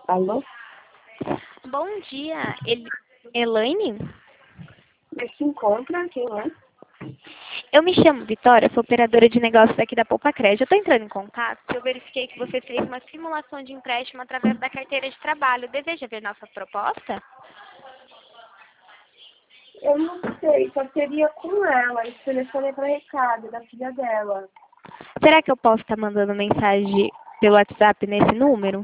Alô? Bom dia, Elaine? Ele se encontra? Quem é? Eu me chamo Vitória, sou operadora de negócios aqui da Poupa Crédito. Eu estou entrando em contato porque eu verifiquei que você fez uma simulação de empréstimo através da carteira de trabalho. Deseja ver nossa proposta? Eu não sei, só seria com ela. Esse telefone é para recado, da filha dela. Será que eu posso estar mandando mensagem pelo WhatsApp nesse número?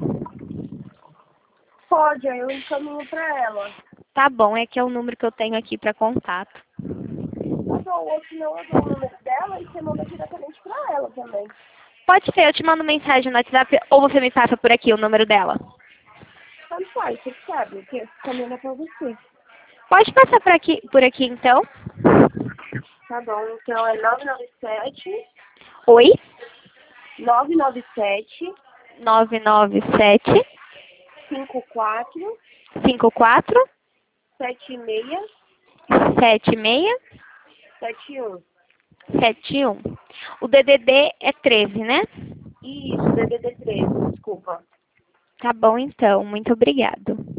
Pode, aí eu encaminho para ela. Tá bom, é que é o número que eu tenho aqui para contato. Tá bom, ou senão eu dou o número dela e você manda diretamente para ela também. Pode ser, eu te mando mensagem no WhatsApp ou você me passa por aqui o número dela. Tanto faz, você sabe, que esse caminho é para você. Pode passar por aqui então. Tá bom, então é 997 Oi? 997 997 54 54 76 76 71. 71. O DDD é 13, né? Isso, DDD 13, desculpa. Tá bom então. Muito obrigado.